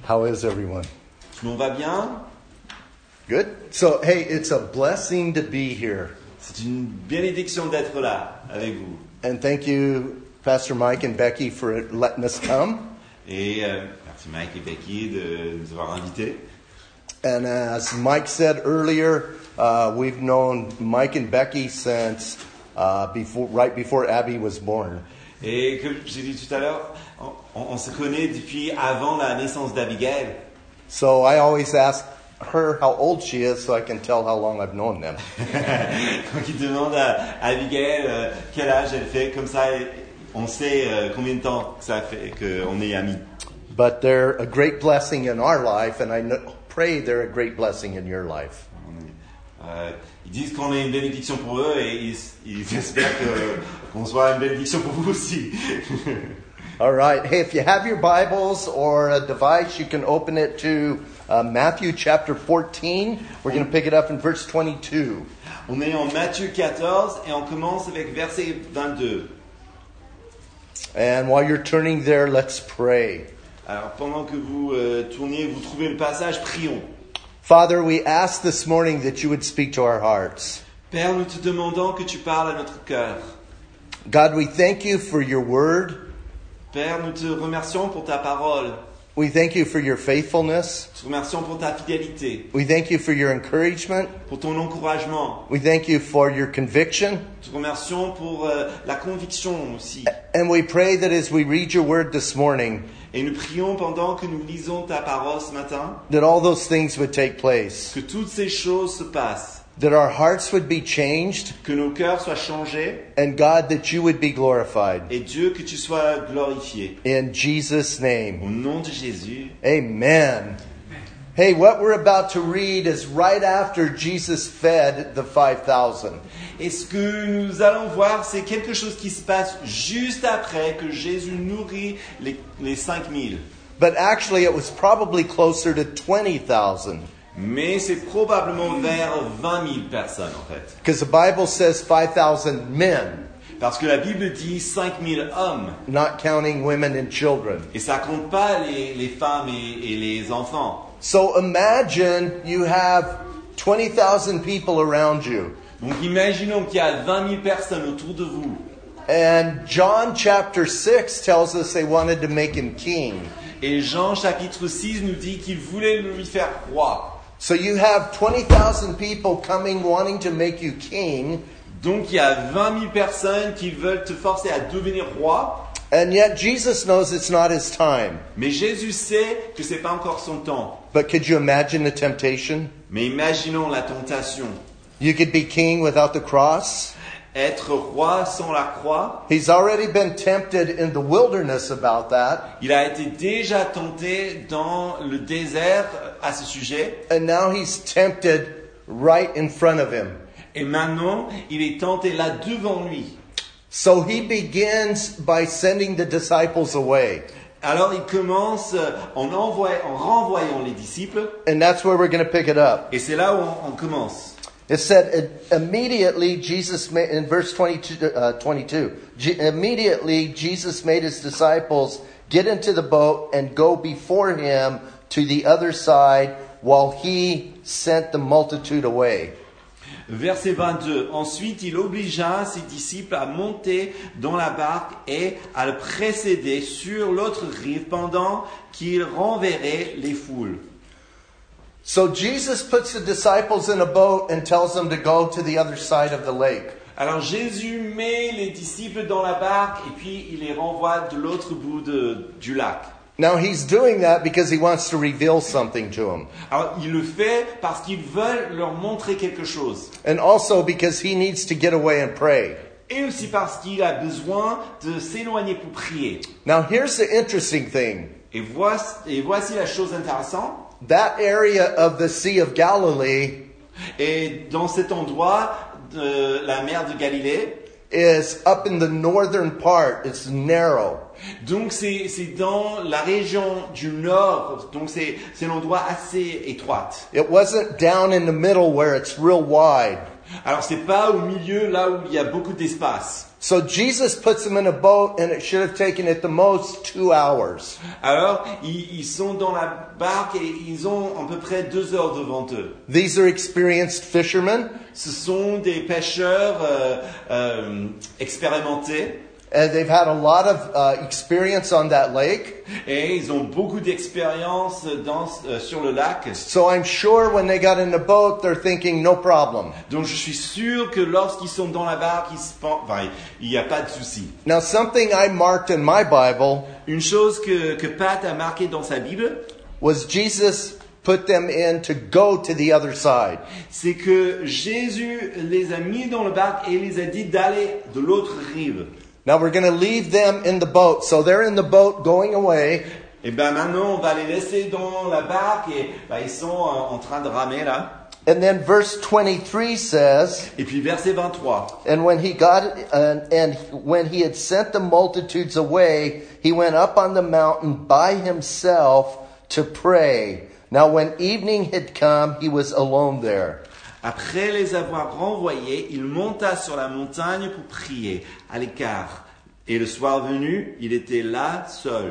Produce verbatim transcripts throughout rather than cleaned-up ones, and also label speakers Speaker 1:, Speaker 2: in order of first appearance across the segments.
Speaker 1: How is everyone?
Speaker 2: Tout le monde va bien?
Speaker 1: Good. So, hey, it's a blessing to be here.
Speaker 2: C'est une bénédiction d'être là avec vous.
Speaker 1: And thank you, Pastor Mike and Becky, for letting us come.
Speaker 2: Et euh, merci Mike et Becky de nous avoir invités.
Speaker 1: And as Mike said earlier, uh, we've known Mike and Becky since uh, before, right before Abby was born.
Speaker 2: Et comme j'ai dit tout à l'heure, on, on se connaît depuis avant la naissance d'Abigail.
Speaker 1: So I always ask her how old she is so I can tell how long I've known them.
Speaker 2: Donc il demande à Abigail euh, quel âge elle fait, comme ça on sait euh, combien de temps que ça fait qu'on est amis.
Speaker 1: But they're a great blessing in our life, and I know, pray they're a great blessing in your life.
Speaker 2: Euh, ils disent qu'on est une bénédiction pour eux et ils, ils espèrent que, qu'on soit une bénédiction pour vous aussi.
Speaker 1: All right. Hey, if you have your Bibles or a device, you can open it to uh, Matthew chapter fourteen. We're going to pick it up in verse twenty-two.
Speaker 2: On est en Matthieu quatorze et on commence avec verset vingt-deux.
Speaker 1: And while you're turning there, let's pray.
Speaker 2: Alors pendant que vous euh, tournez, vous trouvez le passage, prions.
Speaker 1: Father, we ask this morning that you would speak to our hearts.
Speaker 2: Père, nous te demandons que tu parles à notre cœur.
Speaker 1: God, we thank you for your word.
Speaker 2: Père, nous te remercions pour ta parole.
Speaker 1: We thank you for your faithfulness.
Speaker 2: Nous te remercions pour ta fidélité,
Speaker 1: We thank you for your encouragement.
Speaker 2: pour ton encouragement.
Speaker 1: We thank you for your conviction.
Speaker 2: Nous te remercions pour euh, la conviction aussi.
Speaker 1: And we pray that as we read your word this morning,
Speaker 2: Et nous prions pendant que nous lisons ta parole ce matin,
Speaker 1: that all those things would take place.
Speaker 2: que toutes ces choses se passent,
Speaker 1: That our hearts would be changed.
Speaker 2: que nos cœurs soient changés,
Speaker 1: And God, that you would be glorified.
Speaker 2: et Dieu, que tu sois glorifié.
Speaker 1: In Jesus'
Speaker 2: Au
Speaker 1: name.
Speaker 2: nom de Jésus.
Speaker 1: Amen. Hey, what we're about to read is right after Jesus fed the five thousand.
Speaker 2: Et ce que nous allons voir, c'est quelque chose qui se passe juste après que Jésus nourrit les, les cinq mille.
Speaker 1: But actually, it was probably closer to twenty thousand.
Speaker 2: Mais c'est probablement vers vingt mille personnes en fait.
Speaker 1: Because the Bible says five thousand men,
Speaker 2: Parce que la Bible dit cinq mille hommes.
Speaker 1: not counting women and children.
Speaker 2: Et ça compte pas les, les femmes et, et les enfants.
Speaker 1: So imagine you have twenty thousand people around you.
Speaker 2: Donc imaginons qu'il y a vingt mille personnes autour de vous.
Speaker 1: And John chapter six tells us they wanted to make him king.
Speaker 2: Et Jean chapitre six nous dit qu'il voulait lui faire roi.
Speaker 1: So you have twenty thousand people coming wanting to make you king.
Speaker 2: Donc il y a vingt mille personnes qui veulent te forcer à devenir roi.
Speaker 1: And yet Jesus knows it's not his time.
Speaker 2: Mais Jésus sait que c'est pas encore son temps.
Speaker 1: But could you imagine the temptation?
Speaker 2: Mais imaginons la tentation.
Speaker 1: You could be king without the cross.
Speaker 2: Être roi sans la croix.
Speaker 1: He's already been tempted in the wilderness about that.
Speaker 2: Il a été déjà tenté dans le désert à ce sujet.
Speaker 1: And now he's tempted right in front of him.
Speaker 2: Et maintenant, il est tenté là devant lui.
Speaker 1: So he begins by sending the disciples away.
Speaker 2: Alors il commence en, envoy- en renvoyant les disciples.
Speaker 1: And that's where we're going to pick it up.
Speaker 2: Et c'est là où on, on commence.
Speaker 1: It said immediately Jesus made, in verse twenty-two, uh, twenty-two, G- immediately Jesus made his disciples get into the boat and go before him to the other side while he sent the multitude away.
Speaker 2: Verset vingt-deux. Ensuite, il obligea ses disciples à monter dans la barque et à le précéder sur l'autre rive pendant qu'il renverrait les foules.
Speaker 1: So Jesus puts the disciples in a boat and tells them to go to the other side of the lake.
Speaker 2: Alors Jésus met les disciples dans la barque et puis il les renvoie de l'autre bout de, du lac.
Speaker 1: Now he's doing that because he wants to reveal something to them.
Speaker 2: Alors il le fait parce qu'ils veulent leur montrer quelque chose.
Speaker 1: And also because he needs to get away and pray.
Speaker 2: Et aussi parce qu'il a besoin de s'éloigner pour prier.
Speaker 1: Now here's the interesting thing.
Speaker 2: Et voici, et voici la chose intéressante.
Speaker 1: That area of the Sea of Galilee
Speaker 2: Et dans cet endroit de la mer de Galilée,
Speaker 1: is up in the northern part. It's narrow.
Speaker 2: donc c'est, c'est dans la région du nord, donc c'est, c'est un endroit assez étroit.
Speaker 1: It wasn't down in the middle where it's real wide.
Speaker 2: Alors c'est pas au milieu là où il y a beaucoup d'espace.
Speaker 1: So Jesus puts them in a boat, and it should have taken at the most two hours.
Speaker 2: Alors, ils, ils sont dans la barque et ils ont à peu près deux heures devant eux.
Speaker 1: These are experienced fishermen,
Speaker 2: Ce sont des pêcheurs euh, euh, expérimentés
Speaker 1: and they've had a lot of uh, experience on that lake.
Speaker 2: et ils ont beaucoup d'expérience dans, euh, sur le lac.
Speaker 1: So I'm sure when they got in the boat, they're thinking, no problem.
Speaker 2: Donc je suis sûr que lorsqu'ils sont dans la barque, ils se pen- enfin, il n'y a pas de souci.
Speaker 1: Now, something I marked in my Bible
Speaker 2: Une chose que, que Pat a marqué dans sa Bible,
Speaker 1: was Jesus put them in to go to the other side.
Speaker 2: c'est que Jésus les a mis dans la barque et les a dit d'aller de l'autre rive.
Speaker 1: Now we're going to leave them in the boat. So they're in the boat going away.
Speaker 2: Et ben maintenant on va les laisser dans la barque et ben, ils sont en, en train de ramer là.
Speaker 1: And then verse twenty-three says,
Speaker 2: Et puis verset vingt-trois.
Speaker 1: and when he got uh, and when he had sent the multitudes away, he went up on the mountain by himself to pray. Now when evening had come, he was alone there.
Speaker 2: Après les avoir renvoyés, il monta sur la montagne pour prier à l'écart. Et le soir venu, il était là seul.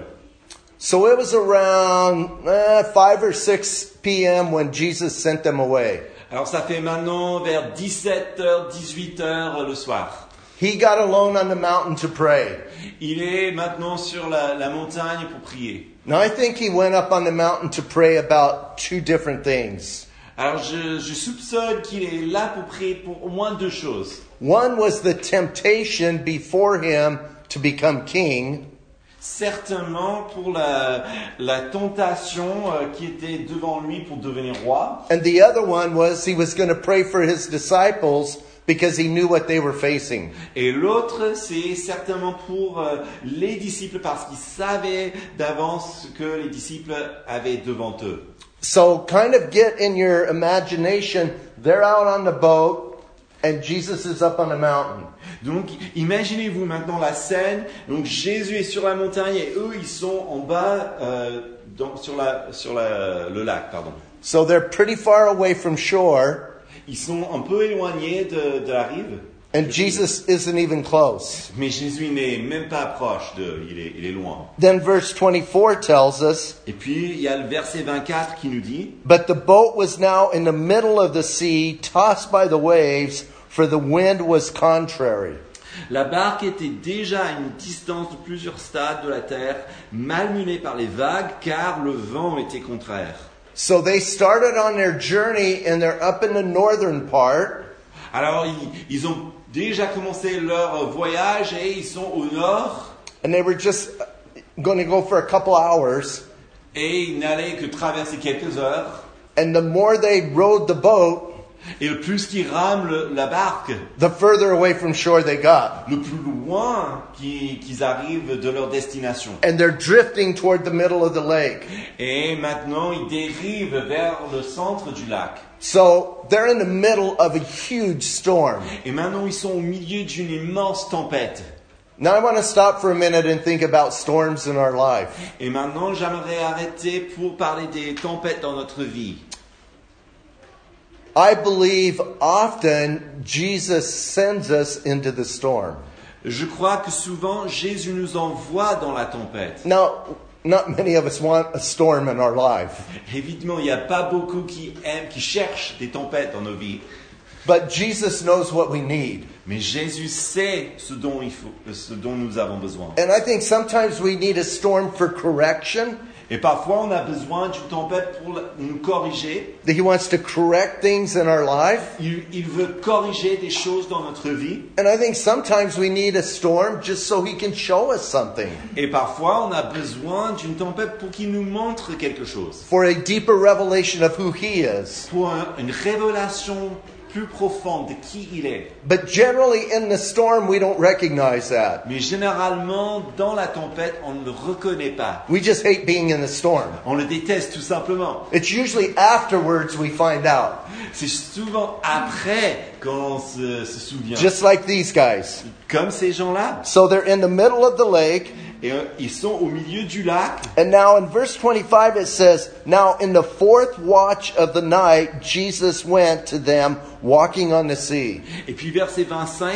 Speaker 1: So it was around uh, five or six p.m. when Jesus sent them away.
Speaker 2: Alors ça fait maintenant vers dix-sept heures, dix-huit heures le soir.
Speaker 1: He got alone on the mountain to pray.
Speaker 2: Il est maintenant sur la, la montagne pour prier.
Speaker 1: Now I think he went up on the mountain to pray about two different things.
Speaker 2: Alors je, je soupçonne qu'il est là pour prier pour au moins deux choses.
Speaker 1: One was the temptation before him to become king.
Speaker 2: Certainement pour la, la tentation euh, qui était devant lui pour devenir roi.
Speaker 1: And the other one was he was going to pray for his disciples because he knew what they were facing.
Speaker 2: Et l'autre, c'est certainement pour euh, les disciples parce qu'ils savaient d'avance ce que les disciples avaient devant eux.
Speaker 1: So kind of get in your imagination, they're out on the boat and Jesus is up on the mountain.
Speaker 2: Donc, imaginez-vous maintenant la scène. Donc, Jésus est sur la montagne et eux, ils sont en bas euh, dans, sur, la, sur la, le lac. Pardon.
Speaker 1: So they're pretty far away from shore,
Speaker 2: Ils sont un peu éloignés de, de la rive.
Speaker 1: and Jesus isn't even close.
Speaker 2: Mais Jésus n'est même pas proche d'eux. Il est, il est loin.
Speaker 1: Then verse twenty-four tells us,
Speaker 2: Et puis, il y a le verset vingt-quatre qui nous dit...
Speaker 1: but the boat was now in the middle of the sea, tossed by the waves, for the wind was contrary.
Speaker 2: La barque était déjà à une distance de plusieurs stades de la terre, malmenée par les vagues, car le vent était contraire.
Speaker 1: So they started on their journey and they're up in the northern part.
Speaker 2: Alors, ils, ils ont déjà commencé leur voyage et ils sont au nord.
Speaker 1: And they were just going to go for a couple hours.
Speaker 2: Et ils n'allaient que traverser quelques heures.
Speaker 1: And the more they rowed the boat,
Speaker 2: Et le plus qu'ils rament le- la barque,
Speaker 1: the further away from shore they got.
Speaker 2: le plus loin qu'ils, qu'ils arrivent de leur destination.
Speaker 1: And they're drifting toward the middle of the lake.
Speaker 2: Et maintenant, ils dérivent vers le centre du lac.
Speaker 1: So they're in the middle of a huge storm.
Speaker 2: Et maintenant, ils sont au milieu d'une immense tempête.
Speaker 1: Now I want to stop for a minute and think about storms in our life.
Speaker 2: Et maintenant, j'aimerais arrêter pour parler des tempêtes dans notre vie.
Speaker 1: I believe often Jesus sends us into the storm.
Speaker 2: Je crois que souvent, Jésus nous envoie dans la tempête.
Speaker 1: Now, not many of us want a storm in our life.
Speaker 2: Évidemment, il n'y a pas beaucoup qui aiment, qui cherchent des tempêtes dans nos vies.
Speaker 1: But Jesus knows what we need.
Speaker 2: Mais Jésus sait ce dont, il faut, ce dont nous avons besoin.
Speaker 1: And I think sometimes we need a storm for correction.
Speaker 2: Et parfois, on a besoin d'une tempête pour nous corriger.
Speaker 1: That He wants to correct things in our life.
Speaker 2: Il, il veut corriger des choses dans notre vie.
Speaker 1: And I think sometimes we need a storm just so He can show us something.
Speaker 2: Et parfois, on a besoin d'une tempête pour qu'il nous montre quelque chose.
Speaker 1: For a deeper revelation of who He is.
Speaker 2: Pour un- une révélation plus profonde de qui il est.
Speaker 1: But generally in the storm we don't recognize that.
Speaker 2: Mais généralement, dans la tempête, on ne le reconnaît pas.
Speaker 1: We just hate being in the storm.
Speaker 2: On le déteste tout simplement.
Speaker 1: It's usually afterwards we find out.
Speaker 2: C'est souvent après qu'on se, se souvient.
Speaker 1: Just like these guys.
Speaker 2: Comme ces gens-là.
Speaker 1: So they're in the middle of the lake.
Speaker 2: Et euh, ils sont au milieu du lac.
Speaker 1: And now in verse twenty-five it says, now in the fourth watch of the night, Jesus went to them walking on the sea.
Speaker 2: Et puis verset vingt-cinq,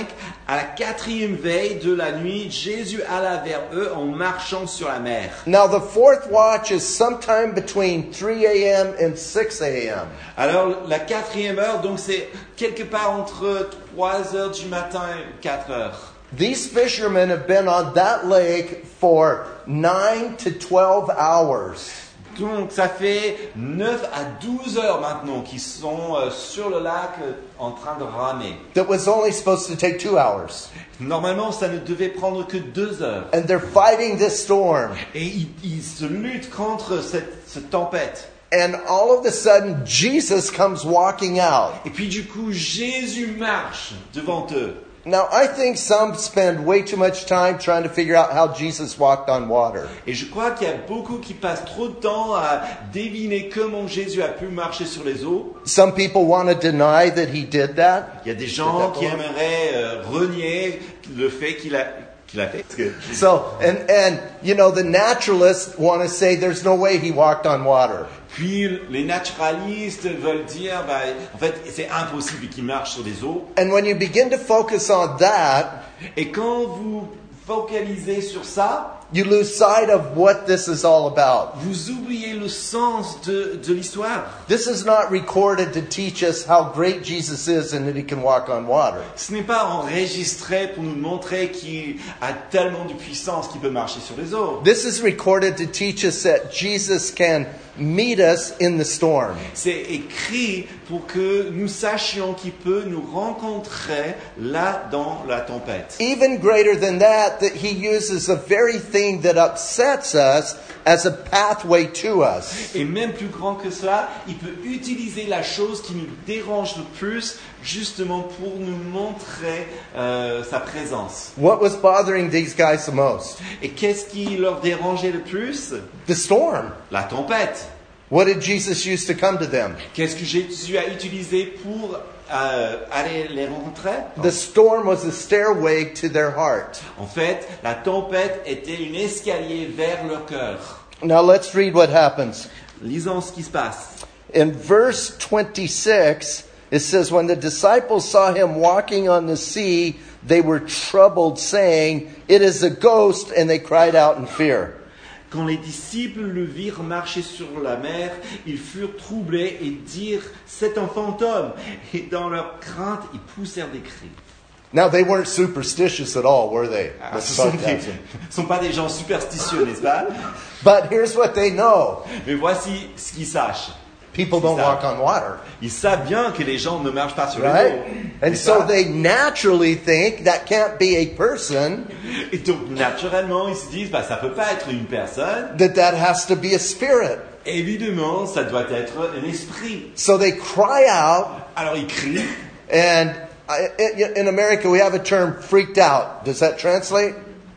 Speaker 2: À la quatrième veille de la nuit, Jésus alla vers eux en marchant sur la mer.
Speaker 1: Now the fourth watch is sometime between three a.m. and six a.m.
Speaker 2: Alors la quatrième heure, donc c'est quelque part entre trois heures du matin et quatre heures.
Speaker 1: These fishermen have been on that lake for nine to twelve hours.
Speaker 2: Donc ça fait neuf à douze heures maintenant qu'ils sont euh, sur le lac euh, en train de ramer.
Speaker 1: That was only supposed to take two hours.
Speaker 2: Normalement, ça ne devait prendre que deux heures.
Speaker 1: And they're fighting this storm.
Speaker 2: Et ils, ils se luttent contre cette, cette tempête.
Speaker 1: And all of a sudden, Jesus comes walking out.
Speaker 2: Et puis du coup, Jésus marche devant eux.
Speaker 1: Now, I think some spend way too much time trying to figure out how Jesus walked on water.
Speaker 2: Et je crois qu'il y a beaucoup qui passent trop de temps à deviner comment Jésus a pu marcher sur les eaux.
Speaker 1: Some people want to deny that he did that.
Speaker 2: Il y a des gens qui aimeraient euh, renier le fait qu'il a qu'il a fait.
Speaker 1: So, and and you know, the naturalists want to say there's no way he walked on water.
Speaker 2: Puis les naturalistes veulent dire, bah, en fait, c'est impossible qu'il marche sur les eaux.
Speaker 1: And when you begin to focus on that,
Speaker 2: Et quand vous focalisez sur ça,
Speaker 1: you lose sight of what this is all about.
Speaker 2: vous oubliez le sens de, de l'histoire.
Speaker 1: This is not recorded to teach us how great Jesus is and that he can walk on water.
Speaker 2: Ce n'est pas enregistré pour nous montrer qu'il a tellement de puissance qu'il peut marcher sur les eaux.
Speaker 1: This is recorded to teach us that Jesus can meet us in the storm.
Speaker 2: C'est écrit pour que nous sachions qu'il peut nous rencontrer là dans la tempête.
Speaker 1: Even greater than that, that he uses the very thing that upsets us as a pathway to us.
Speaker 2: Et même plus grand que cela, il peut utiliser la chose qui nous dérange le plus justement pour nous montrer euh, sa présence.
Speaker 1: What was bothering these guys the most?
Speaker 2: Et qu'est-ce qui leur dérangeait le plus?
Speaker 1: The storm.
Speaker 2: La tempête.
Speaker 1: What did Jesus use to come to them?
Speaker 2: Qu'est-ce que Jésus a utilisé pour euh, aller les rencontrer?
Speaker 1: The storm was a stairway to their heart.
Speaker 2: En fait, la tempête était un escalier vers leur cœur.
Speaker 1: Now let's read what happens.
Speaker 2: Lisons ce qui se passe.
Speaker 1: In verse twenty-six, it says, when the disciples saw him walking on the sea, they were troubled, saying, "It is a ghost," and they cried out in fear.
Speaker 2: Quand les disciples le virent marcher sur la mer, ils furent troublés et dirent, c'est un fantôme. Et dans leur crainte, ils poussèrent des cris.
Speaker 1: Now they weren't superstitious at all, were they?
Speaker 2: Ah, ce ne sont, sont pas des gens superstitieux, n'est-ce pas?
Speaker 1: But here's what they know.
Speaker 2: Mais voici ce qu'ils sachent.
Speaker 1: People don't walk on water.
Speaker 2: Ils savent bien que les gens ne marchent pas sur
Speaker 1: Right?
Speaker 2: les eaux.
Speaker 1: And
Speaker 2: N'est-ce
Speaker 1: so
Speaker 2: pas?
Speaker 1: they naturally think that can't be a person,
Speaker 2: Et donc, naturellement, ils se disent, bah, ça peut pas être une personne.
Speaker 1: that that has to be a spirit.
Speaker 2: Évidemment, ça doit être un esprit.
Speaker 1: So they cry out,
Speaker 2: Alors, ils crient.
Speaker 1: and I- in America we have a term, freaked out. Does that translate?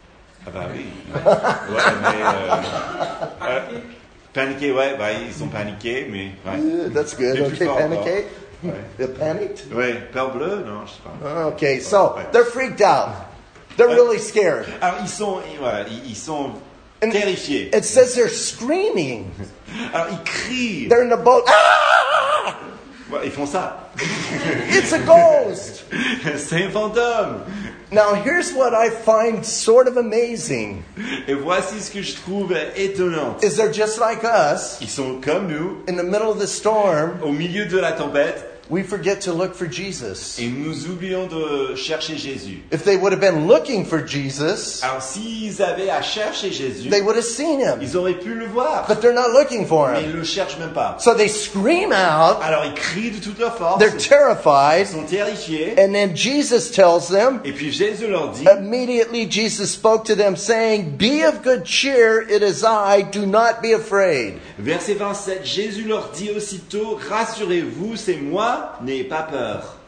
Speaker 2: Ah bah oui. Ouais, mais... Euh, euh, paniqué, ouais, bah, ils sont paniqués, mais... Ouais.
Speaker 1: Uh, That's good.
Speaker 2: C'est plus
Speaker 1: Okay,
Speaker 2: fort,
Speaker 1: panicate.
Speaker 2: Ouais.
Speaker 1: They're panicked.
Speaker 2: Ouais, peur bleue, non, je sais pas.
Speaker 1: Okay, so
Speaker 2: Ouais.
Speaker 1: they're freaked out. They're really scared.
Speaker 2: Alors, ils sont, voilà, ils, ils sont
Speaker 1: And
Speaker 2: terrifiés.
Speaker 1: It says they're screaming.
Speaker 2: Alors, ils crient.
Speaker 1: They're in the boat. Ah!
Speaker 2: Ouais, ils font ça.
Speaker 1: It's a ghost.
Speaker 2: C'est un fantôme.
Speaker 1: Now, here's what I find sort of amazing.
Speaker 2: Et voici ce que je trouve étonnant.
Speaker 1: Is they're just like us
Speaker 2: Ils sont comme nous,
Speaker 1: in the middle of the storm.
Speaker 2: au milieu de la tempête,
Speaker 1: We forget to look for Jesus.
Speaker 2: et nous oublions de chercher Jésus.
Speaker 1: If they would have been looking for Jesus,
Speaker 2: Alors, s'ils avaient à chercher Jésus,
Speaker 1: they would have seen him.
Speaker 2: ils auraient pu le voir.
Speaker 1: But they're not looking for
Speaker 2: Mais ils
Speaker 1: him.
Speaker 2: ne le cherchent même pas.
Speaker 1: So they scream out.
Speaker 2: Alors, ils crient de toute leur force.
Speaker 1: They're
Speaker 2: Ils
Speaker 1: terrified.
Speaker 2: sont terrifiés.
Speaker 1: And then Jesus tells them,
Speaker 2: Et puis Jésus leur dit,
Speaker 1: immediately Jesus spoke to them saying, "Be of good cheer, it is I, do not be afraid."
Speaker 2: verset vingt-sept, Jésus leur dit aussitôt, rassurez-vous, c'est moi, n'ayez pas peur.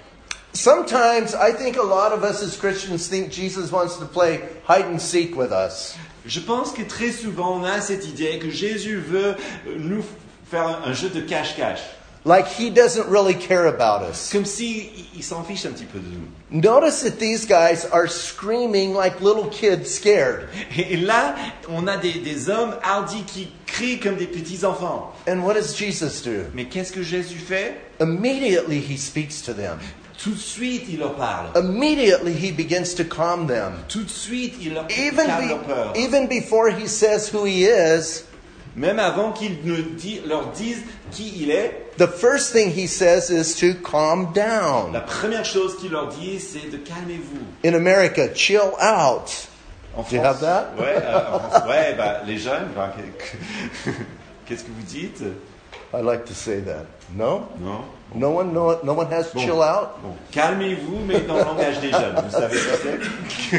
Speaker 1: Sometimes I think a lot of us as Christians think Jesus wants to play hide and seek with us.
Speaker 2: Je pense que très souvent on a cette idée que Jésus veut nous faire un jeu de cache-cache.
Speaker 1: Like he doesn't really care about us.
Speaker 2: Comme si il s'en fiche un petit peu de nous.
Speaker 1: Notice that these guys are screaming like little kids scared.
Speaker 2: Et là, on a des, des hommes hardis qui crient comme des petits enfants.
Speaker 1: And what does Jesus do?
Speaker 2: Mais qu'est-ce que Jésus fait?
Speaker 1: Immediately he speaks to them.
Speaker 2: Tout de suite, il leur parle.
Speaker 1: Immediately he begins to calm them.
Speaker 2: Tout de suite, il leur
Speaker 1: Even,
Speaker 2: calme leur peur.
Speaker 1: be, even before he says who he is,
Speaker 2: Même avant qu'il ne di- leur dise qui il est,
Speaker 1: the first thing he says is to calm down.
Speaker 2: la première chose qu'il leur dit, c'est de calmez-vous.
Speaker 1: In America, chill out.
Speaker 2: En
Speaker 1: Do you have that?
Speaker 2: Ouais, euh, en France, ouais, bah, les jeunes, bah, qu'est-ce que vous dites?
Speaker 1: I like to say that. No?
Speaker 2: Non?
Speaker 1: No one, no, no one has
Speaker 2: Bon.
Speaker 1: chill out?
Speaker 2: Bon, calmez-vous, mais dans le langage des jeunes. Vous savez ce que c'est?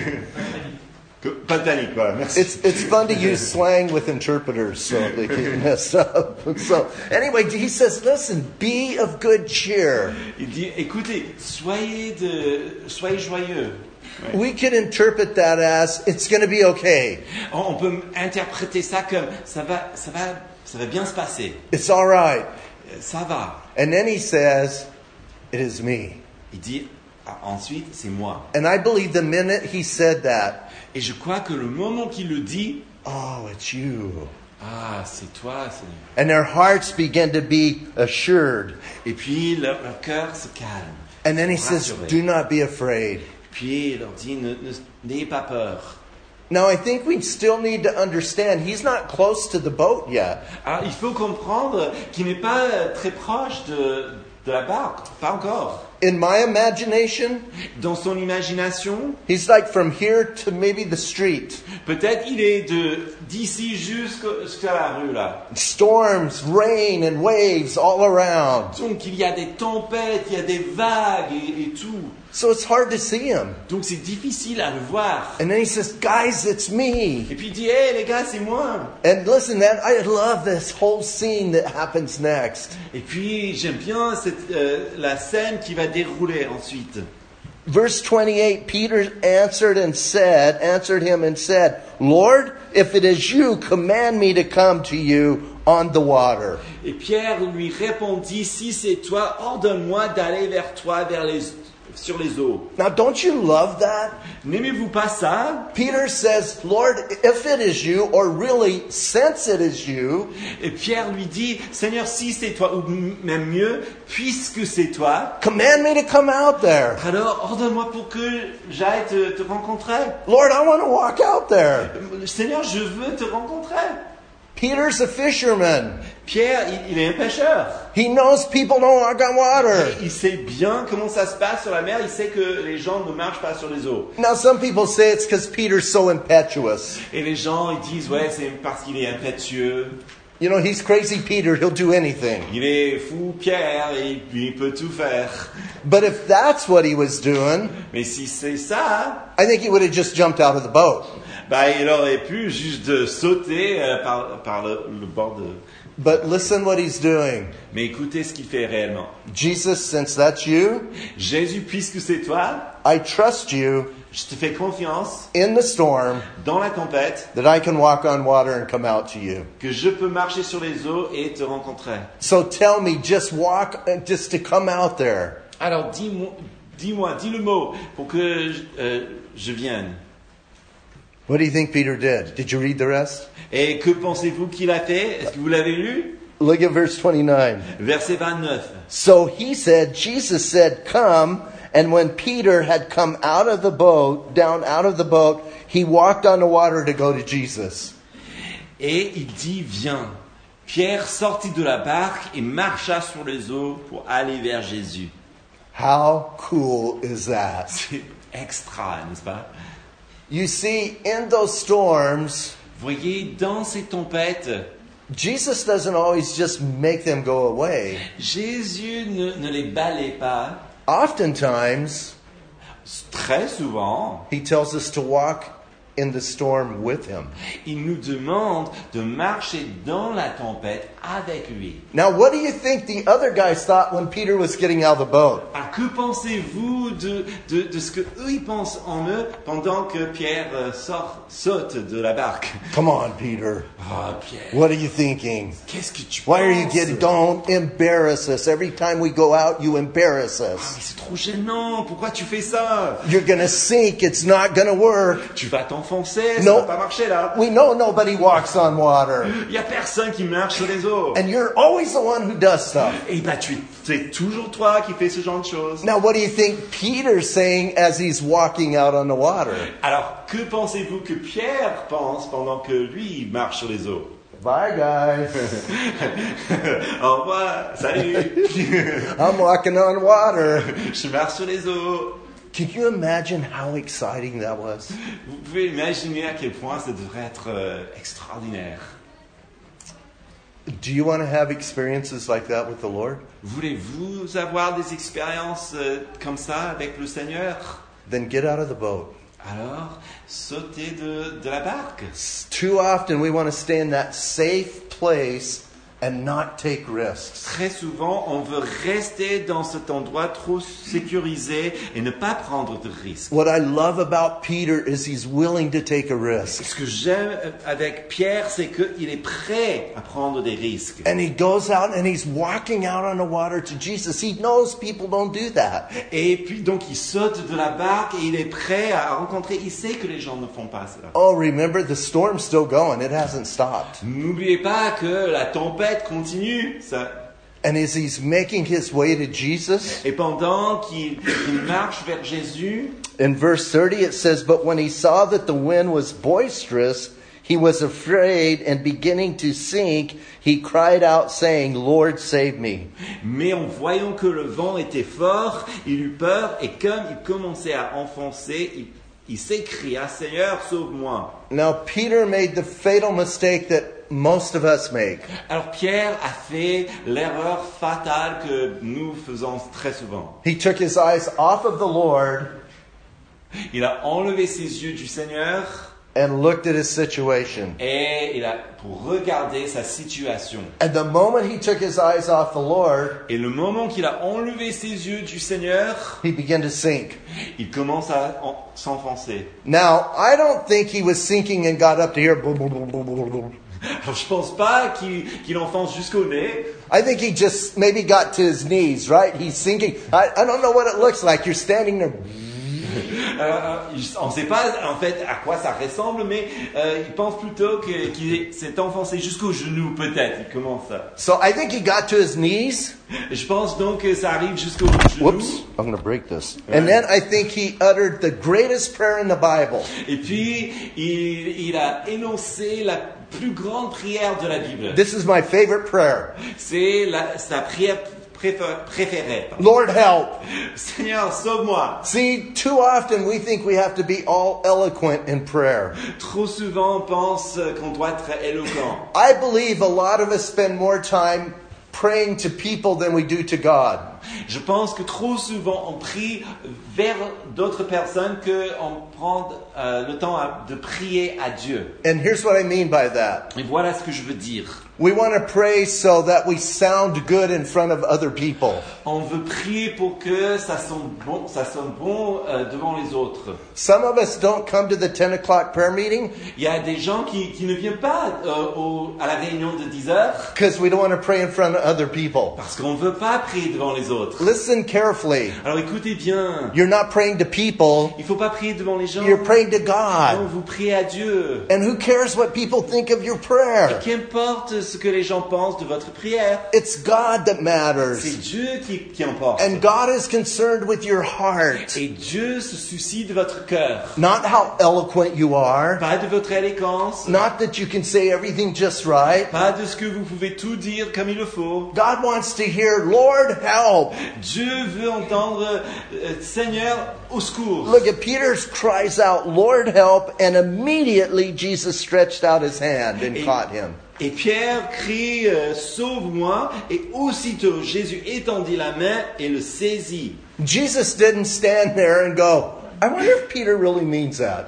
Speaker 2: Que- Pas de panique, voilà, merci.
Speaker 1: It's it's fun to use slang with interpreters so they get messed up. So anyway, he says, listen, be of good cheer.
Speaker 2: Il dit, écoutez, soyez, de, soyez joyeux. Ouais.
Speaker 1: We could interpret that as it's going to be okay.
Speaker 2: On on peut interpréter ça comme ça va, ça va, ça va bien se passer.
Speaker 1: It's all right.
Speaker 2: Euh, Ça va.
Speaker 1: And then he says, it is me.
Speaker 2: Il dit, ah, ensuite, c'est moi.
Speaker 1: And I believe the minute he said that,
Speaker 2: Et je crois que le moment qu'il le dit,
Speaker 1: oh, it's you.
Speaker 2: ah, c'est toi, Seigneur.
Speaker 1: And their hearts begin to be assured.
Speaker 2: Et puis leur, leur cœur se calme.
Speaker 1: And then he says,
Speaker 2: Rassuré.
Speaker 1: do not be afraid.
Speaker 2: Puis il leur dit, ne, ne- n'ayez pas peur.
Speaker 1: Now, I think we still need to understand he's not close to the boat yet.
Speaker 2: Alors, il faut comprendre qu'il n'est pas très proche de, de la barque, pas encore.
Speaker 1: In my imagination,
Speaker 2: Dans son imagination,
Speaker 1: he's like from here to maybe the street.
Speaker 2: peut-être il est de d'ici jusqu'au- jusqu'à la rue là.
Speaker 1: Storms, rain, and waves all around.
Speaker 2: Donc il y a des tempêtes, il y a des vagues et, et tout.
Speaker 1: So it's hard to see him.
Speaker 2: Donc c'est difficile à le voir.
Speaker 1: And then he says, guys, it's me.
Speaker 2: Et puis il dit, hé les gars, c'est moi.
Speaker 1: And listen, that I love this whole scene that happens next.
Speaker 2: Et puis j'aime bien cette, euh, la scène qui va dérouler ensuite.
Speaker 1: Verse twenty-eight, Peter answered and said, answered him and said, Lord, if it is you, command me to come to you on the water.
Speaker 2: Et Pierre lui répondit, si c'est toi, ordonne-moi d'aller vers toi, vers les, sur les eaux.
Speaker 1: Now, don't you love that?
Speaker 2: N'aimez-vous pas ça?
Speaker 1: Peter says, Lord, if it is you, or really, since it is you,
Speaker 2: Et Pierre lui dit, Seigneur, si c'est toi, ou m- même mieux, puisque c'est toi,
Speaker 1: command me to come out there.
Speaker 2: alors ordonne-moi pour que j'aille te, te rencontrer.
Speaker 1: Lord, I want to walk out there.
Speaker 2: Euh, Seigneur, je veux te rencontrer.
Speaker 1: Peter's a fisherman.
Speaker 2: Pierre, il, il est un pêcheur.
Speaker 1: He knows people don't walk on water.
Speaker 2: Et il sait bien comment ça se passe sur la mer. Il sait que les gens ne marchent pas sur les eaux.
Speaker 1: Now, some people say it's because Peter's so impetuous.
Speaker 2: Et les gens, ils disent, ouais, c'est parce qu'il est impétueux.
Speaker 1: You know, he's crazy Peter. He'll do anything.
Speaker 2: Il est fou, Pierre, et puis il peut tout faire.
Speaker 1: But if that's what he was doing,
Speaker 2: Mais si c'est ça,
Speaker 1: I think he would have just jumped out of the boat.
Speaker 2: bah, il aurait pu juste de sauter euh, par, par le, le bord de...
Speaker 1: But listen what he's doing.
Speaker 2: Mais écoutez ce qu'il fait réellement.
Speaker 1: Jesus, since that's you,
Speaker 2: Jésus, puisque c'est toi,
Speaker 1: I trust you
Speaker 2: je te fais confiance
Speaker 1: in the storm
Speaker 2: dans la tempête
Speaker 1: that I can walk on water and come out to you.
Speaker 2: que je peux marcher sur les eaux et te rencontrer.
Speaker 1: So tell me, just walk, uh, just to come out there.
Speaker 2: Alors dis-moi, dis-moi, dis le mot pour que je, euh, je vienne.
Speaker 1: What do you think Peter did? Did you read the rest?
Speaker 2: Et que pensez-vous qu'il a fait? Est-ce que vous l'avez lu?
Speaker 1: Look at verse twenty-nine.
Speaker 2: Verset vingt-neuf.
Speaker 1: So he said, Jesus said, come. And when Peter had come out of the boat, down out of the boat, he walked on the water to go to Jesus.
Speaker 2: Et il dit, viens. Pierre sortit de la barque et marcha sur les eaux pour aller vers Jésus.
Speaker 1: How cool is that?
Speaker 2: C'est extra, n'est-ce pas?
Speaker 1: You see, in those storms,
Speaker 2: Voyez, dans ces tempêtes,
Speaker 1: Jesus doesn't always just make them go away.
Speaker 2: Jésus ne, ne les balaye pas.
Speaker 1: Oftentimes,
Speaker 2: Très souvent,
Speaker 1: he tells us to walk in the storm with him.
Speaker 2: il nous demande de marcher dans la tempête avec lui.
Speaker 1: Now, what do you think the other guys thought when Peter was getting out of the boat?
Speaker 2: Alors, que pensez-vous de, de, de ce que eux ils pensent en eux pendant que Pierre euh, sort, saute de la barque?
Speaker 1: Come on, Peter.
Speaker 2: Ah, Pierre,
Speaker 1: What are you thinking?
Speaker 2: qu'est-ce que tu
Speaker 1: Why are you
Speaker 2: penses?
Speaker 1: getting... Don't embarrass us. Every time we go out, you embarrass
Speaker 2: Ah,
Speaker 1: us.
Speaker 2: mais c'est trop gênant, pourquoi tu fais ça?
Speaker 1: You're going to sink. It's not going to work.
Speaker 2: Tu vas t'enfoncer. enfoncé, ça
Speaker 1: No.
Speaker 2: va pas marcher là.
Speaker 1: We know nobody walks on water.
Speaker 2: Il y a personne qui marche sur les eaux.
Speaker 1: And you're always the one who does stuff.
Speaker 2: Et bah tu c'est toujours toi qui fais ce genre de choses.
Speaker 1: Now, what do you think Peter's saying as he's walking out on the water?
Speaker 2: Alors que pensez-vous que Pierre pense pendant que lui il marche sur les eaux?
Speaker 1: Bye, guys.
Speaker 2: Au revoir, salut.
Speaker 1: I'm walking on water.
Speaker 2: Je marche sur les eaux.
Speaker 1: Can you imagine how exciting that was?
Speaker 2: Vous pouvez imaginer à quel point ça devrait être euh, extraordinaire.
Speaker 1: Do you want to have experiences like that with the Lord?
Speaker 2: Voulez-vous avoir des expériences euh, comme ça avec le Seigneur?
Speaker 1: Then get out of the boat.
Speaker 2: Alors, sautez de, de la barque.
Speaker 1: Too often we want to stay in that safe place and not take risks.
Speaker 2: Très souvent, on veut rester dans cet endroit trop sécurisé et ne pas prendre de risques.
Speaker 1: What I love about Peter is he's willing to take a risk.
Speaker 2: Ce que j'aime avec Pierre, c'est qu'il est prêt à prendre des risques.
Speaker 1: And he goes out and he's walking out on the water to Jesus. He knows people don't do that.
Speaker 2: Et puis donc il saute de la barque et il est prêt à rencontrer. Il sait que les gens ne font pas cela.
Speaker 1: Oh, remember, the storm's still going. It hasn't stopped.
Speaker 2: N'oubliez pas que la tempête continue. Ça.
Speaker 1: And as he's making his way to Jesus,
Speaker 2: Et pendant qu'il il marche vers Jésus,
Speaker 1: in verse thirty it says, "But when he saw that the wind was boisterous, he was afraid, and beginning to sink, he cried out, saying, 'Lord, save me.'"
Speaker 2: mais en voyant que le vent était fort, il eut peur et comme il commençait à enfoncer, il, il s'écria, Seigneur, sauve-moi.
Speaker 1: Now Peter made the fatal mistake that most of us make.
Speaker 2: Alors Pierre a fait l'erreur fatale que nous faisons très souvent.
Speaker 1: He took his eyes off of the Lord
Speaker 2: Il a enlevé ses yeux du Seigneur
Speaker 1: and looked at his situation.
Speaker 2: et il a pour regarder sa situation.
Speaker 1: And the moment he took his eyes off the Lord,
Speaker 2: Et le moment qu'il a enlevé ses yeux du Seigneur,
Speaker 1: he began to sink.
Speaker 2: il commence à en- s'enfoncer.
Speaker 1: Now, I don't think he was sinking and got up to here.
Speaker 2: Alors je pense pas qu'il qu'il enfonce jusqu'au nez.
Speaker 1: I think he just maybe got to his knees, right? He's sinking. I, I don't know what it looks like. You're standing there.
Speaker 2: Euh, on ne sait pas en fait à quoi ça ressemble, mais euh, il pense plutôt que- qu'il s'est enfoncé jusqu'au genou peut-être. Il commence à...
Speaker 1: So I think he got to his knees.
Speaker 2: Je pense donc que ça arrive jusqu'au genou.
Speaker 1: Whoops, I'm going to break this. And then I think he uttered the greatest prayer in the Bible.
Speaker 2: Et puis il, il a énoncé la plus grande prière de la Bible.
Speaker 1: This is my favorite prayer.
Speaker 2: C'est la- sa prière préfé- préférée.
Speaker 1: Lord, help.
Speaker 2: Seigneur, sauve-moi.
Speaker 1: See, too often we think we have to be all eloquent in prayer.
Speaker 2: Trop souvent on pense qu'on doit être éloquent.
Speaker 1: I believe a lot of us spend more time praying to people than we do to God.
Speaker 2: Je pense que trop souvent on prie vers d'autres personnes qu'on prend euh, le temps à- de prier à Dieu.
Speaker 1: And here's what I mean by that.
Speaker 2: Et voilà ce que je veux dire.
Speaker 1: We want to pray so that we sound good in front of other people.
Speaker 2: On veut prier pour que ça sonne bon, ça sonne bon euh, devant les autres.
Speaker 1: Some of us don't come to the ten o'clock prayer meeting
Speaker 2: Il y a des gens qui, qui ne viennent pas euh, au- à la réunion de dix heures
Speaker 1: because we don't want to pray in front of other people.
Speaker 2: parce qu'on ne veut pas prier devant les autres.
Speaker 1: Listen carefully.
Speaker 2: Alors écoutez bien,
Speaker 1: You're not praying to people,
Speaker 2: il ne faut pas prier devant les gens.
Speaker 1: you're praying to
Speaker 2: Non,
Speaker 1: God.
Speaker 2: vous priez à Dieu.
Speaker 1: And who cares what people think of your prayer?
Speaker 2: Qu'importe ce que les gens pensent de votre prière,
Speaker 1: It's God that
Speaker 2: c'est
Speaker 1: matters.
Speaker 2: Dieu qui, qui importe.
Speaker 1: And God is concerned with your heart,
Speaker 2: Et Dieu se soucie de votre cœur.
Speaker 1: not how eloquent you are,
Speaker 2: Pas de votre éloquence,
Speaker 1: not that you can say everything just right.
Speaker 2: pas de ce que vous pouvez tout dire comme il le faut.
Speaker 1: God wants to hear, Lord, help.
Speaker 2: Dieu veut entendre euh, Seigneur, au secours.
Speaker 1: Look at Peter cries out, Lord, help, and immediately Jesus stretched out his hand and
Speaker 2: Et-
Speaker 1: caught him.
Speaker 2: Et Pierre crie euh, sauve-moi, et aussitôt Jésus étendit la main et le saisit.
Speaker 1: Jesus didn't stand there and go, I wonder if Peter really means that.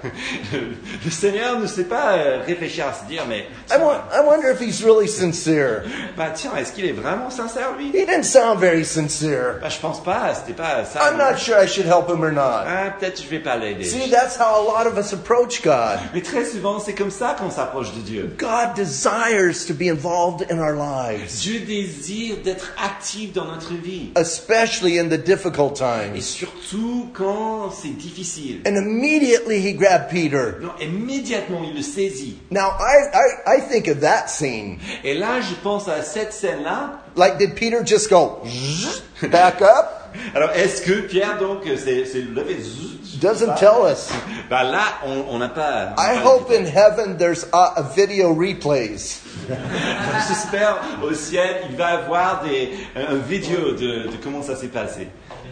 Speaker 2: Le Seigneur ne sait pas euh, réfléchir à se dire mais
Speaker 1: I, wa- I wonder if he's really sincere.
Speaker 2: bah tiens, est-ce qu'il est vraiment sincère lui?
Speaker 1: He didn't sound very sincere.
Speaker 2: Bah je pense pas, c'était pas ça.
Speaker 1: I'm not sure I should help him or not.
Speaker 2: Ah, peut-être je vais pas l'aider.
Speaker 1: See, that's how a lot of us approach God.
Speaker 2: Mais très souvent, c'est comme ça qu'on s'approche de Dieu.
Speaker 1: God desires to be involved in our lives,
Speaker 2: Dieu désire d'être actif dans notre vie.
Speaker 1: especially in the difficult
Speaker 2: Et
Speaker 1: times.
Speaker 2: surtout quand c'est difficile. difficile.
Speaker 1: And immediately he grabbed Peter.
Speaker 2: Non, immédiatement, il le saisit.
Speaker 1: Now, I, I, I think of that scene.
Speaker 2: Et là, je pense à cette scène-là.
Speaker 1: Like, did Peter just go back up?
Speaker 2: Alors, est-ce que Pierre, donc, c'est, c'est levé?
Speaker 1: Doesn't tell us.
Speaker 2: Ben là, on on n'a pas... on n'a
Speaker 1: I
Speaker 2: pas
Speaker 1: hope
Speaker 2: le
Speaker 1: in heaven there's a, a video replays.
Speaker 2: J'espère au ciel, il va avoir des, un vidéo de, de comment ça s'est passé.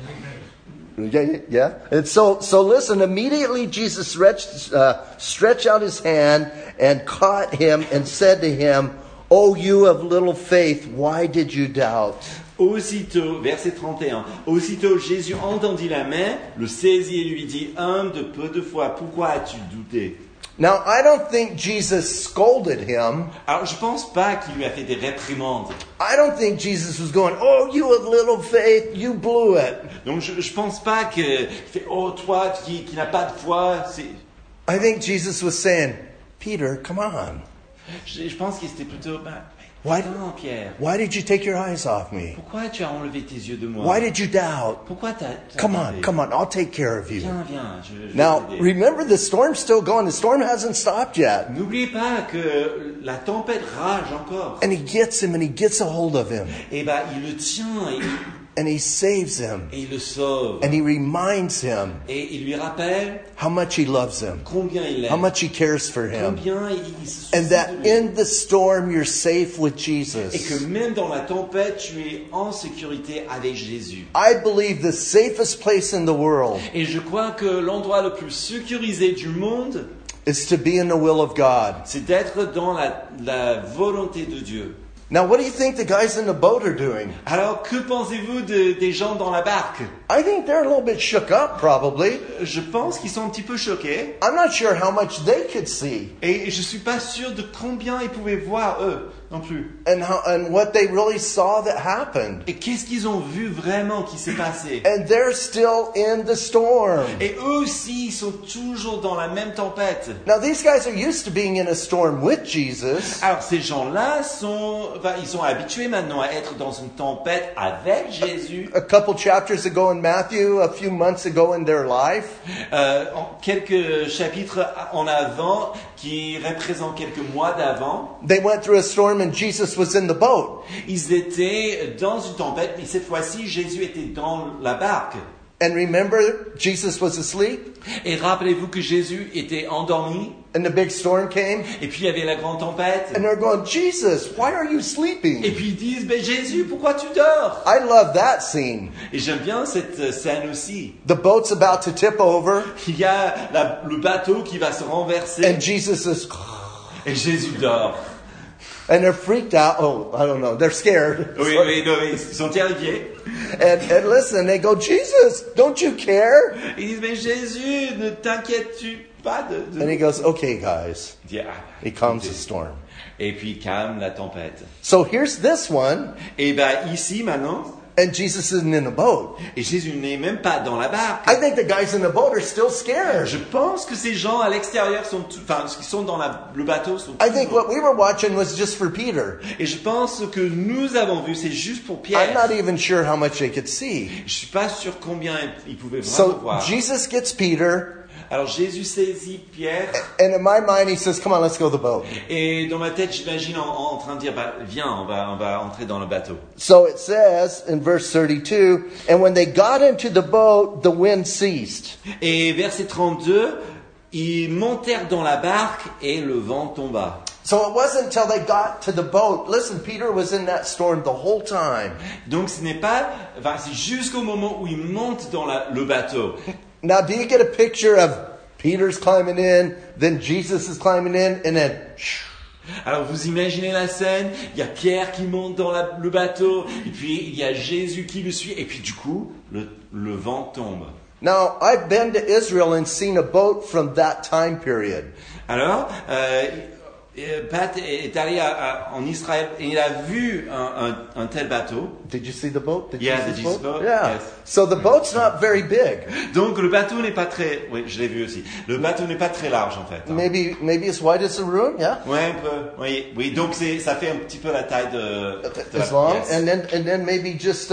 Speaker 1: Yeah, yeah. And so, so listen. Immediately, Jesus stretched, uh, stretched out his hand and caught him and said to him, "O you of little faith, why did you doubt?"
Speaker 2: Aussitôt, verset trente et un, aussitôt Jésus entendit la main, le saisit et lui dit, homme de peu de foi, pourquoi as-tu douté?
Speaker 1: Now, I don't think Jesus scolded him.
Speaker 2: Alors, je pense pas qu'il lui a fait des réprimandes.
Speaker 1: I don't think Jesus was going, "Oh, you of little faith, you blew it."
Speaker 2: Donc, je, je pense pas que, il fait, oh, toi qui, qui n'as pas de foi, c'est...
Speaker 1: I think Jesus was saying, "Peter, come on.
Speaker 2: Je, je pense qu'il était plutôt, ben,
Speaker 1: Why,
Speaker 2: non, Pierre,
Speaker 1: why did you take your eyes off me?
Speaker 2: pourquoi tu as enlevé tes yeux de moi?
Speaker 1: Why did you doubt?
Speaker 2: Pourquoi t'as... t'as
Speaker 1: Come on,
Speaker 2: douté?
Speaker 1: come on, I'll take care of you."
Speaker 2: Viens, viens, je, je vais
Speaker 1: Now,
Speaker 2: t'aider.
Speaker 1: remember the storm's still going. The storm hasn't stopped yet.
Speaker 2: N'oubliez pas que la tempête rage encore.
Speaker 1: And he gets him and he gets a hold of him.
Speaker 2: Et ben, il le tient et,
Speaker 1: And he saves him.
Speaker 2: et il le sauve.
Speaker 1: And he reminds him
Speaker 2: Et il lui rappelle
Speaker 1: how much he loves him.
Speaker 2: combien il
Speaker 1: How
Speaker 2: l'aime.
Speaker 1: much he cares for him.
Speaker 2: Combien il, il se soucie
Speaker 1: And that
Speaker 2: de lui.
Speaker 1: in the storm you're safe with
Speaker 2: Et que
Speaker 1: Jesus.
Speaker 2: même dans la tempête, tu es en sécurité avec Jésus.
Speaker 1: I believe the safest place in the world
Speaker 2: Et je crois que l'endroit le plus sécurisé du monde,
Speaker 1: is to be in the will of God.
Speaker 2: c'est d'être dans la, la volonté de Dieu.
Speaker 1: Now, what do you think the guys in the boat are doing?
Speaker 2: Alors, que pensez-vous de- des gens dans la barque?
Speaker 1: I think they're a little bit shook up, probably.
Speaker 2: Je pense qu'ils sont un petit peu choqués.
Speaker 1: I'm not sure how much they could see
Speaker 2: Et je suis pas sûr de combien ils pouvaient voir, eux, non plus.
Speaker 1: and how, and what they really saw that happened.
Speaker 2: Et qu'est-ce qu'ils ont vu vraiment qui s'est passé?
Speaker 1: And they're still in the storm.
Speaker 2: Et eux aussi, ils sont toujours dans la même tempête.
Speaker 1: Now, these guys are used to being in a storm with Jesus.
Speaker 2: Alors, ces gens-là sont, enfin, ils sont habitués maintenant à être dans une tempête avec Jésus.
Speaker 1: A couple chapters ago in Matthew, a few months ago in their life,
Speaker 2: Euh, en quelques chapitres en avant, qui représentent quelques mois d'avant,
Speaker 1: they went through a storm and Jesus was in the boat.
Speaker 2: ils étaient dans une tempête, mais cette fois-ci, Jésus était dans la barque.
Speaker 1: And remember, Jesus was asleep
Speaker 2: Et rappelez-vous que Jésus était endormi,
Speaker 1: and the big storm came.
Speaker 2: et puis il y avait la grande tempête.
Speaker 1: And they're going, "Jesus, why are you
Speaker 2: Et
Speaker 1: sleeping?"
Speaker 2: puis ils disent, ben Jésus, pourquoi tu dors?
Speaker 1: I love that scene.
Speaker 2: Et j'aime bien cette euh, scène aussi.
Speaker 1: The boat's about to tip over
Speaker 2: Il y a la- le bateau qui va se renverser,
Speaker 1: and Jesus is,
Speaker 2: et Jésus dort.
Speaker 1: and they're freaked out. Oh, I don't know. They're scared.
Speaker 2: Oui, oui, non, ils sont terrifiés.
Speaker 1: And, and listen, they go, "Jesus, don't you care?"
Speaker 2: Ils disent, mais Jésus, ne t'inquiètes-tu pas de... de...
Speaker 1: And he goes, "Okay, guys."
Speaker 2: Il dit, ah,
Speaker 1: He calms the storm.
Speaker 2: et puis il calme la tempête.
Speaker 1: So here's this one,
Speaker 2: Et ben ici maintenant,
Speaker 1: and Jesus isn't in a boat.
Speaker 2: et Jésus n'est même pas dans la barque.
Speaker 1: I think the guys in the boat are still scared.
Speaker 2: Je pense que ces gens à l'extérieur sont, tout- enfin, ceux qui sont dans la- le bateau sont.
Speaker 1: I think
Speaker 2: toujours-
Speaker 1: what we were watching was just for Peter.
Speaker 2: Et je pense que nous avons vu, c'est juste pour
Speaker 1: I'm
Speaker 2: Pierre.
Speaker 1: not even sure how much they could see.
Speaker 2: Je suis pas sûr combien ils pouvaient vraiment
Speaker 1: So
Speaker 2: voir.
Speaker 1: Jesus gets Peter,
Speaker 2: Alors Jésus saisit Pierre,
Speaker 1: and in my mind he says, "Come on, let's go to the boat."
Speaker 2: et dans ma tête, j'imagine en, en train de dire, bah, viens, on va, on va entrer dans le bateau.
Speaker 1: So it says in verse thirty-two, "And when they got into the boat, the wind ceased."
Speaker 2: Et verset trente-deux, ils montèrent dans la barque et le vent tomba.
Speaker 1: So it wasn't until they got to the boat. Listen, Peter was in that storm the whole time.
Speaker 2: Donc ce n'est pas, enfin, c'est jusqu'au moment où ils montent dans la- le bateau.
Speaker 1: Now, do you get a picture of Peter's climbing in, then Jesus is climbing in, and then shh,
Speaker 2: Alors vous imaginez la scène, il y a Pierre qui monte dans la- le bateau, et puis il y a Jésus qui le suit, et puis du coup, le, le vent tombe.
Speaker 1: Now, I've been to Israel and seen a boat from that time period.
Speaker 2: Alors, euh, euh, Pat est allé à- à- en Israël et il a vu un, un- un tel bateau.
Speaker 1: Did you see the boat? The
Speaker 2: Yeah,
Speaker 1: Jesus
Speaker 2: the Jesus boat,
Speaker 1: Yeah.
Speaker 2: yes.
Speaker 1: So the boat's not very big.
Speaker 2: Donc le bateau n'est pas très, oui, je l'ai vu aussi. Le bateau n'est pas très large en fait. hein.
Speaker 1: Maybe, maybe as wide as a room. Yeah.
Speaker 2: Ouais, un peu. Oui, oui. Donc c'est, ça fait un petit peu la taille de. de
Speaker 1: As long,
Speaker 2: yes.
Speaker 1: and then and then maybe just a,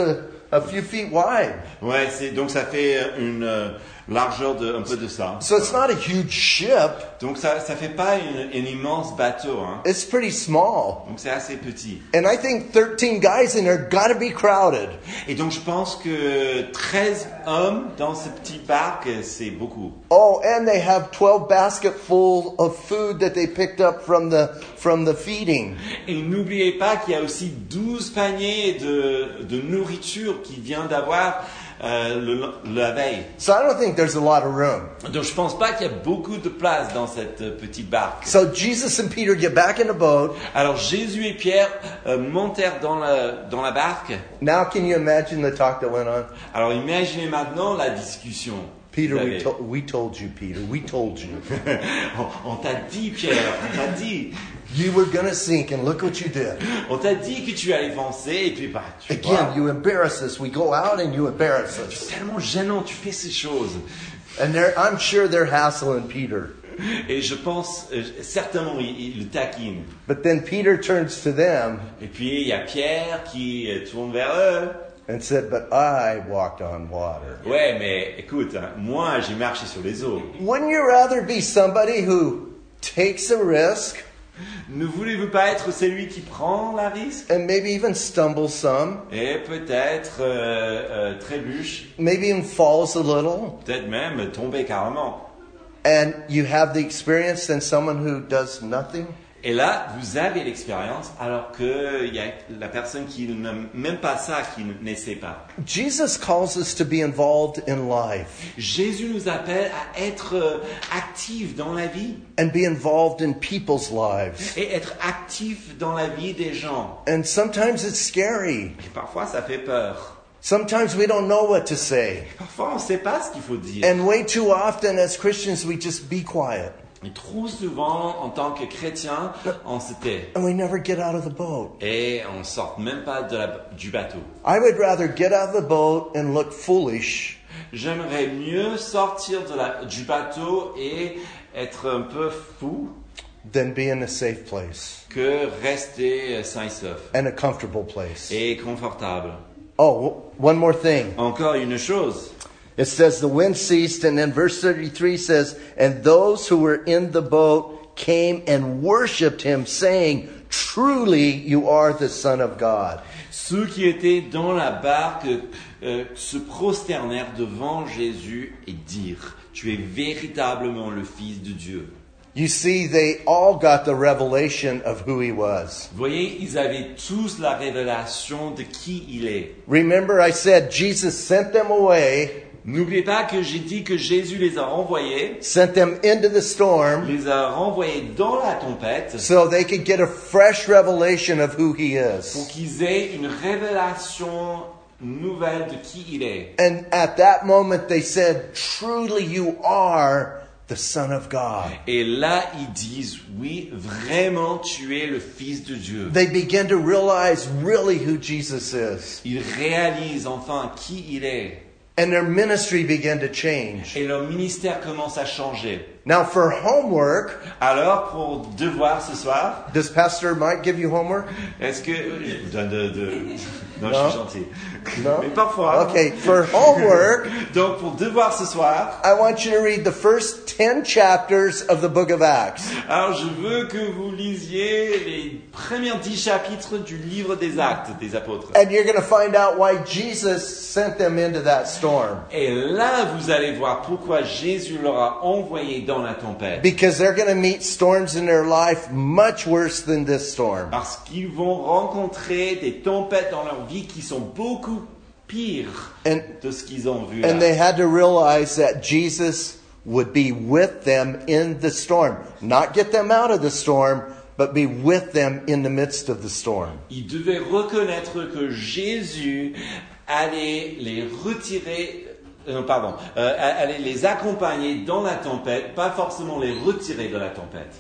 Speaker 1: a few feet wide.
Speaker 2: Ouais, c'est, donc ça fait une euh, largeur de un peu de ça.
Speaker 1: So it's not a huge ship.
Speaker 2: Donc ça ça fait pas une, un immense bateau, hein.
Speaker 1: It's pretty small.
Speaker 2: Donc c'est assez petit.
Speaker 1: And I think thirteen guys in there gotta be crowded.
Speaker 2: Et donc je pense que treize hommes dans ce petit barque, c'est beaucoup.
Speaker 1: Oh, and they have twelve baskets full of food that they picked up from the from the feeding.
Speaker 2: Et n'oubliez pas qu'il y a aussi douze paniers de, de nourriture qu'il vient d'avoir euh, le, la veille.
Speaker 1: So I don't think there's a lot of room.
Speaker 2: Donc je pense pas qu'il y a beaucoup de place dans cette euh, petite barque.
Speaker 1: So Jesus and Peter get back in the boat.
Speaker 2: Alors Jésus et Pierre euh, montèrent dans la, dans la barque.
Speaker 1: Now can you imagine the talk that went on?
Speaker 2: Alors imaginez maintenant la discussion.
Speaker 1: Peter,
Speaker 2: Vous
Speaker 1: we,
Speaker 2: avez-
Speaker 1: to- we told you, Peter, we told you.
Speaker 2: on, on t'a dit Pierre, on t'a dit.
Speaker 1: You were going to sink and look what you did.
Speaker 2: On t'a dit que tu allais foncer et puis bah tu vois.
Speaker 1: Again, you embarrass us. We go out and you embarrass
Speaker 2: C'est
Speaker 1: us.
Speaker 2: tellement gênant, tu fais ces choses.
Speaker 1: And they're, I'm sure they're hassling Peter.
Speaker 2: Et je pense, euh, certainement, il, il le taquine.
Speaker 1: But then Peter turns to them
Speaker 2: Et puis il y a Pierre qui euh, tourne vers eux.
Speaker 1: and said, but I walked on water.
Speaker 2: Ouais, mais écoute, hein, moi j'ai marché sur les eaux.
Speaker 1: Wouldn't you rather be somebody who takes a risk
Speaker 2: Ne voulez-vous pas être celui qui prend la risque
Speaker 1: and maybe even stumbles some,
Speaker 2: et peut-être euh, euh, trébuche,
Speaker 1: maybe even falls a little,
Speaker 2: peut-être même tomber carrément.
Speaker 1: and you have the experience than someone who does nothing?
Speaker 2: Et là, vous avez l'expérience, alors que il y a la personne qui n'a même pas ça, qui n'essaie pas.
Speaker 1: Jesus calls us to be involved in life
Speaker 2: Jésus nous appelle à être euh, actifs dans la vie
Speaker 1: and be involved in people's lives.
Speaker 2: et être actifs dans la vie des gens.
Speaker 1: And sometimes it's scary.
Speaker 2: Et parfois, ça fait peur.
Speaker 1: Sometimes we don't know what to say.
Speaker 2: Parfois, on ne sait pas ce qu'il faut dire.
Speaker 1: And way too often as Christians, we just be quiet.
Speaker 2: Et trop souvent, en tant que chrétien, on se tait.
Speaker 1: And we never get out of the boat.
Speaker 2: Et on ne sort même pas de la- du bateau.
Speaker 1: I would rather get out of the boat and look foolish
Speaker 2: J'aimerais mieux sortir de la, du bateau et être un peu fou
Speaker 1: than be in a safe place
Speaker 2: que rester euh, sain et sauf
Speaker 1: and a comfortable place.
Speaker 2: et confortable.
Speaker 1: Oh, one more thing.
Speaker 2: Encore une chose.
Speaker 1: It says the wind ceased, and then verse thirty-three says, and those who were in the boat came and worshipped him, saying, truly you are the Son of God.
Speaker 2: Ceux qui étaient dans la barque euh, se prosternèrent devant Jésus et dirent, tu es véritablement le Fils de Dieu.
Speaker 1: You see, they all got the revelation of who he was.
Speaker 2: Vous voyez, ils avaient tous la révélation de qui il est.
Speaker 1: Remember I said Jesus sent them away,
Speaker 2: N'oubliez pas que j'ai dit que Jésus les a renvoyés,
Speaker 1: sent them into the storm,
Speaker 2: les a renvoyés dans la tempête
Speaker 1: so they could get a fresh revelation of who he
Speaker 2: pour
Speaker 1: is.
Speaker 2: qu'ils aient une révélation nouvelle de qui il est.
Speaker 1: And at that moment they said, truly you are the Son of God.
Speaker 2: Et là, ils disent, oui, vraiment, tu es le Fils de Dieu.
Speaker 1: They begin to realize really who Jesus is.
Speaker 2: Ils réalisent enfin qui il est.
Speaker 1: And their ministry began to change.
Speaker 2: Et leur ministère commence à changer.
Speaker 1: Now for homework,
Speaker 2: Alors, pour devoir ce soir,
Speaker 1: does Pastor Mike give you homework?
Speaker 2: est-ce que... Je vous donne de... de... Non,
Speaker 1: Non.
Speaker 2: je suis gentil.
Speaker 1: No?
Speaker 2: Mais parfois...
Speaker 1: Okay, for homework,
Speaker 2: Donc, pour devoir ce soir,
Speaker 1: I want you to read the first ten chapters of the book of Acts.
Speaker 2: alors je veux que vous lisiez les premiers dix chapitres du livre des Actes des Apôtres.
Speaker 1: And you're going to find out why Jesus sent them into that storm.
Speaker 2: Et là, vous allez voir pourquoi Jésus leur a envoyé dans la tempête.
Speaker 1: Because they're going to meet storms in their life much worse than this storm.
Speaker 2: Parce qu'ils vont rencontrer des tempêtes dans leur vie qui sont beaucoup pires
Speaker 1: And,
Speaker 2: de ce qu'ils ont vu
Speaker 1: and
Speaker 2: là.
Speaker 1: they had to realize that Jesus would be with them in the storm. Not get them out of the storm, but be with them in the midst of the storm.
Speaker 2: Ils devaient reconnaître que Jésus allait les retirer, euh, non pardon, euh, allait les accompagner dans la tempête, pas forcément les retirer de la tempête.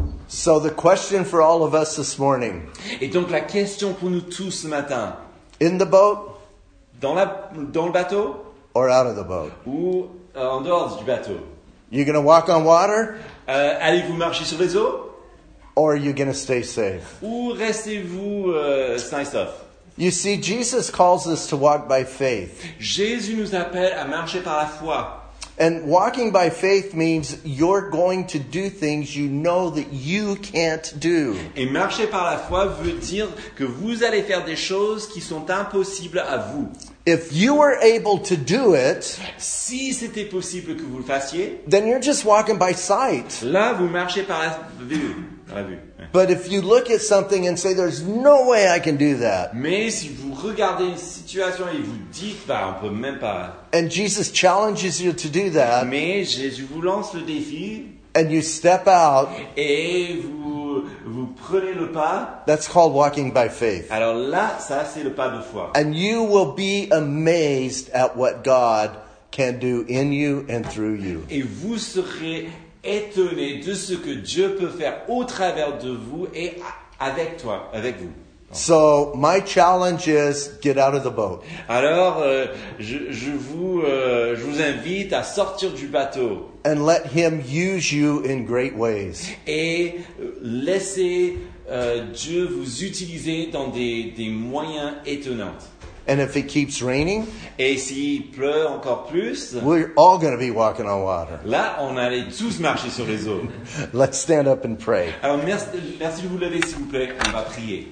Speaker 1: So the question for all of us this morning,
Speaker 2: Et donc la question pour nous tous ce matin,
Speaker 1: in the boat
Speaker 2: dans, la, dans le bateau
Speaker 1: or out of the boat?
Speaker 2: ou euh, en dehors du bateau,
Speaker 1: You going to walk on water
Speaker 2: euh, allez-vous marcher sur les eaux
Speaker 1: or are you going to stay safe?
Speaker 2: ou restez-vous euh, sain et sauf?
Speaker 1: You see, Jesus calls us to walk by faith.
Speaker 2: Jésus nous appelle à marcher par la foi.
Speaker 1: And walking by faith means you're going to do things you know that you can't do.
Speaker 2: Et marcher par la foi veut dire que vous allez faire des choses qui sont impossibles à vous.
Speaker 1: If you were able to do it,
Speaker 2: Si c'était possible que vous le fassiez,
Speaker 1: then you're just walking by sight.
Speaker 2: là vous marchez par la vue. Par la vue.
Speaker 1: But if you look at something and say, there's no way I can do that,
Speaker 2: Mais si vous regardez une situation et vous dites, bah, on peut même pas.
Speaker 1: and Jesus challenges you to do that,
Speaker 2: Mais Jésus vous lance le défi
Speaker 1: and you step out,
Speaker 2: et vous, vous prenez le pas.
Speaker 1: that's called walking by faith.
Speaker 2: Alors là, ça c'est le pas de foi.
Speaker 1: And you will be amazed at what God can do in you and through you.
Speaker 2: Et vous serez étonné de ce que Dieu peut faire au travers de vous et avec toi, avec vous.
Speaker 1: So my challenge is get out of the boat.
Speaker 2: Alors, euh, je, je, vous, euh, je vous invite à sortir du bateau
Speaker 1: And let him use you in great ways.
Speaker 2: et laisser euh, Dieu vous utiliser dans des, des moyens étonnants.
Speaker 1: And if it keeps raining,
Speaker 2: Et s'il pleut encore plus,
Speaker 1: we're all going to be walking on water.
Speaker 2: là, on allait tous marcher sur les eaux.
Speaker 1: Let's stand up and pray.
Speaker 2: Alors, merci, merci de vous lever, s'il vous plaît. On va prier.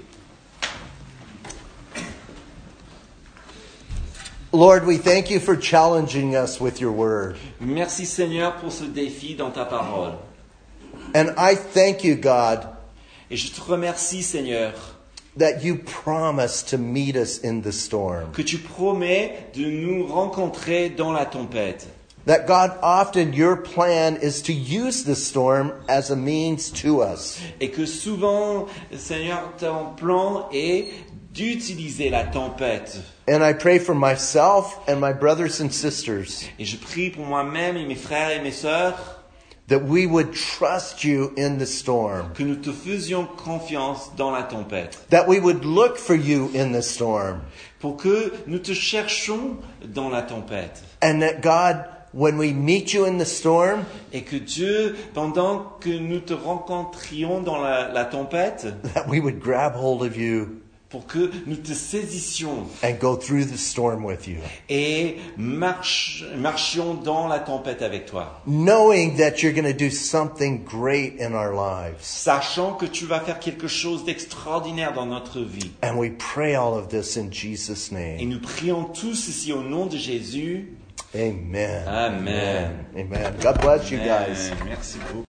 Speaker 1: Lord, we thank you for challenging us with your word.
Speaker 2: Merci, Seigneur, pour ce défi dans ta parole.
Speaker 1: And I thank you, God,
Speaker 2: Et je te remercie, Seigneur,
Speaker 1: that you promise to meet us in the storm.
Speaker 2: que tu promets de nous rencontrer dans la tempête.
Speaker 1: That God, often your plan is to use the storm as a means to us.
Speaker 2: Et que souvent, Seigneur, ton plan est d'utiliser la tempête.
Speaker 1: And I pray for myself and my brothers and sisters
Speaker 2: Et je prie pour moi-même et mes frères et mes sœurs
Speaker 1: that we would trust you in the storm.
Speaker 2: que nous te faisions confiance dans la tempête.
Speaker 1: That we would look for you in the storm.
Speaker 2: Pour que nous te cherchions dans la tempête.
Speaker 1: And that God, when we meet you in the storm,
Speaker 2: Et que Dieu, pendant que nous te rencontrions dans la, la tempête,
Speaker 1: that we would grab hold of you
Speaker 2: pour que nous te saisissions
Speaker 1: and go through the storm with you.
Speaker 2: et marche, marchions dans la tempête avec toi.
Speaker 1: Knowing that you're going to do something great in our lives.
Speaker 2: Sachant que tu vas faire quelque chose d'extraordinaire dans notre vie.
Speaker 1: And we pray all of this in Jesus'
Speaker 2: Et
Speaker 1: name.
Speaker 2: nous prions tous ici au nom de Jésus.
Speaker 1: Amen.
Speaker 2: Amen.
Speaker 1: Amen. God bless you guys.
Speaker 2: Amen. Merci beaucoup.